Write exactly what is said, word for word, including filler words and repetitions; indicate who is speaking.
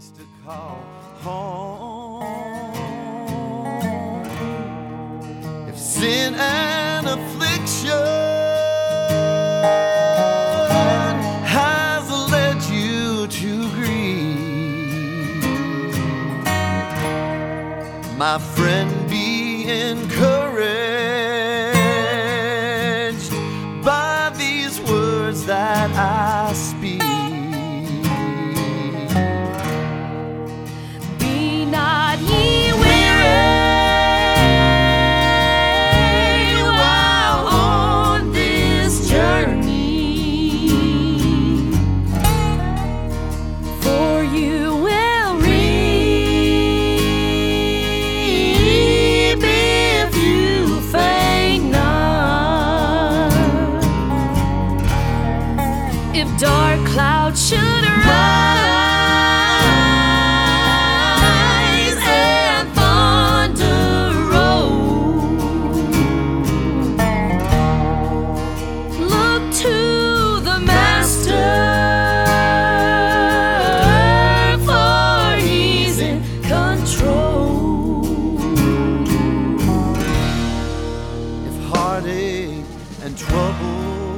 Speaker 1: place to call home. If sin and affliction has led you to grief, my friend, be encouraged by these words that I speak.
Speaker 2: Be not ye weary while on this journey, for you will reap if you faint not. If dark clouds should rise and thunder roll, look to the Master, for He's in control.
Speaker 1: If heartache and trouble